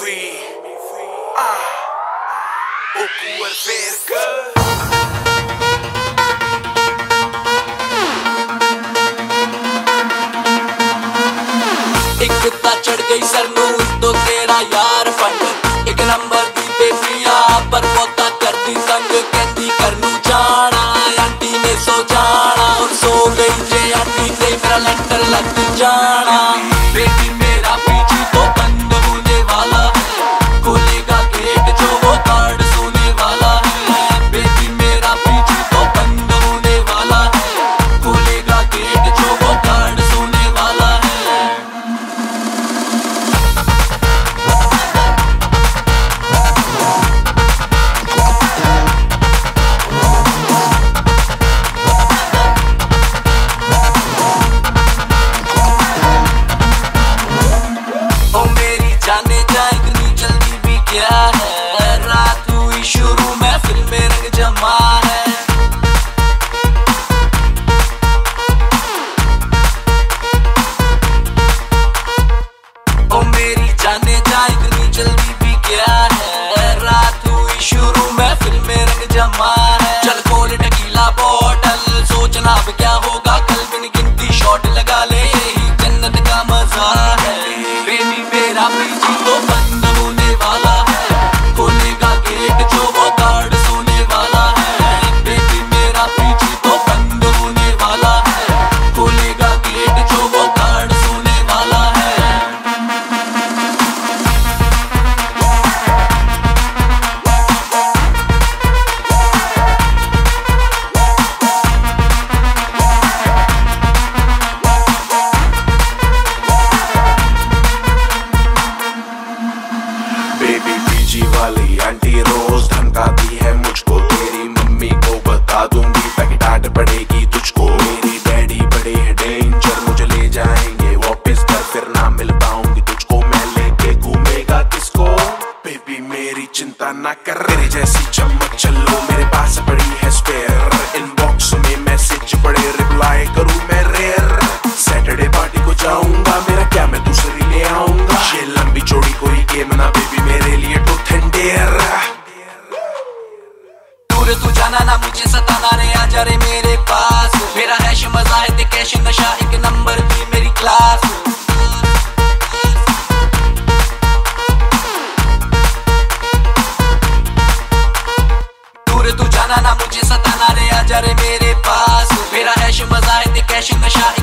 free. O cuor verga. एक कुत्ता चढ़ गई सर नू तो तेरा यार फंड एक नंबर दी बेबिया पर पोता कर दी संग कहती करनू जाना आंटी ने सो जाना और सो गई जे आंटी ते मेरा लेंटर लग जाना। बेबी मेरा पीछे तो बंद होने वाला है खोलेगा गेट जो वो कार्ड सोने वाला है। बेबी मेरा पीछे तो बंद होने वाला है खोलेगा गेट जो वो कार्ड सोने वाला है। जाने जा इतनी जल्दी भी क्या है रात हुई शुरू महफिल में रंग जमा है। ओ मेरी जाने जा इतनी जल्दी भी क्या है रात हुई शुरू महफिल में रंग जमा है। चल खोल टकीला बोतल सोचना अब क्या होगा कल बिन गिनती शॉट लगा ले यही जन्नत का मजा है। बेबी मेरा पीछे तो बंद होने वाला है खोलेगा गेट जो वो कार्ड सोने वाला है। बेबी मेरा पीछे तो बंद होने वाला है खोलेगा गेट जो वो कार्ड सोने वाला है। बेबी पीजी वाली आंटी रोज धमकाती है मुझको तेरी मम्मी को बता दूंगी पैकेट डांट पड़ेगी तुझको। मेरी डैडी बड़े हैं डेंजर मुझे ले जाएंगे वापस घर फिर ना मिल पाऊंगी तुझको मैं लेके घूमेगा किसको। बेबी मेरी चिंता ना कर तेरे जैसी चमक चलो मेरे पास पड़ी है स्पेयर इनबॉक्स में मैसेज पड़े रिप्लाई करूं मैं रेयर। सैटरडे पार्टी को जाऊंगा मेरा क्या मैं दूसरी ले आऊंगा ये लंबी चौड़ी कोई गेम ना बेबी मेरे लिए तो ठंडेर। दूर तू जाना ना मुझे सताना रे आजा रे मेरे पास मेरा हैश मजा है ते कैश नशा एक नंबर की मेरी क्लास। दूर तू जाना ना मुझे सताना रे आजा रे मेरे पास मेरा हैश मजा है ते कैश नशा